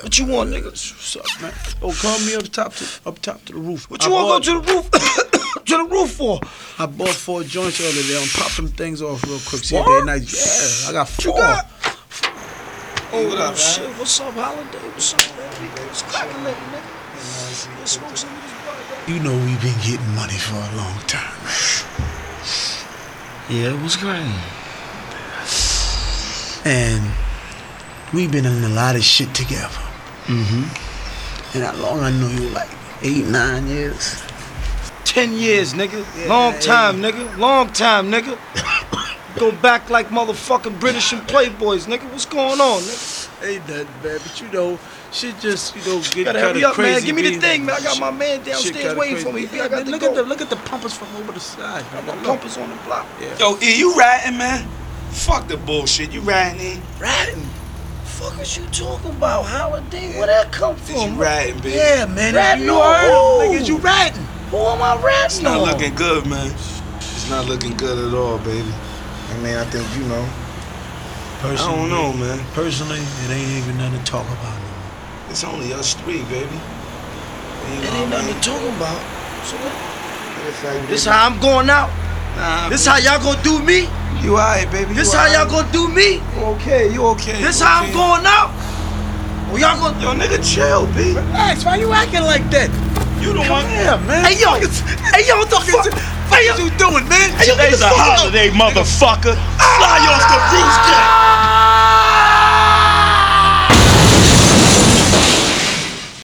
What you want, nigga? What's up, man? Oh, call me up top to the roof. What you want to go to the roof? To the roof for? I bought 4 joints earlier. I'm popping them things off real quick. See if What? they nice. Yeah, I got 4. You got? Hey, what up, shit. man? What's up, Holiday? What's up, man? What's cracking, nigga? Let's smoke some of this blood. You know we've been getting money for a long time, man. Yeah, what's cracking? And we've been in a lot of shit together. Mm-hmm. And how long I know you, like 8, 9 years? 10 years, nigga. Yeah, Long time, nigga. Long time, nigga. Go back like motherfucking British and Playboys, nigga. What's going on, nigga? Ain't nothing, man. But you know, shit just, get Gotta kind hurry of up, crazy. man. Give me the being- thing, man. I got my man shit downstairs kinda waiting crazy. for me. Yeah, I got to look go. at the pumpers from over the side. I Man. got Look. pumpers on the block. Yeah. Yo, E, you ratting, man? Fuck the bullshit. You ratting, E? Ratting? Fuck is you talking about, Holiday? Where that come Did you from? ratting, baby? Yeah, man. Ratting You on heard who? him, niggas. You ratting. Who am I ratting It's not on? looking good, man. It's not looking good at all, baby. I mean, I think you know. I don't know, man. Personally, it ain't even nothing to talk about no more. It's only us 3, baby. It ain't nothing to talk about. So what? It's like This how I'm going out? Nah, This how y'all gonna do me? you alright, baby. This you how y'all alright. gonna do me? You okay, you okay. This you how okay. I'm going out? Or y'all gonna... Yo, nigga, chill, B. Relax, why you acting like that? You the one. Yeah, man. Hey, yo! Hey, yo, what the fuck? Hey, yo! What you doing, man? Hey, yo, Today's a get the fuck up. holiday, motherfucker. Fly off the roof,